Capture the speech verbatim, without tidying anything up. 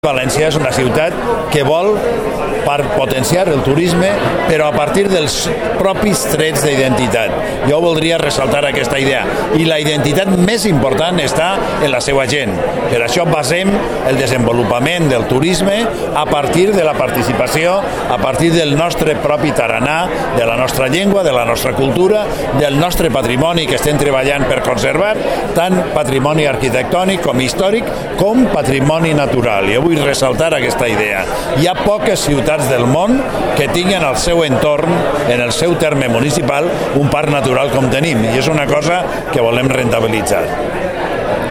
València és una ciutat que vol per potenciar el turisme, però a partir dels propis trets d'identitat. Jo voldria ressaltar aquesta idea. I la identitat més important està en la seva gent. Per això basem el desenvolupament del turisme a partir de la participació, a partir del nostre propi taranà, de la nostra llengua, de la nostra cultura, del nostre patrimoni que estem treballant per conservar, tant patrimoni arquitectònic com històric, com patrimoni natural. Jo vull ressaltar aquesta idea. Hi ha poques ciutats del món que tinguin al seu entorn, en el seu terme municipal, un parc natural com tenim, i és una cosa que volem rentabilitzar.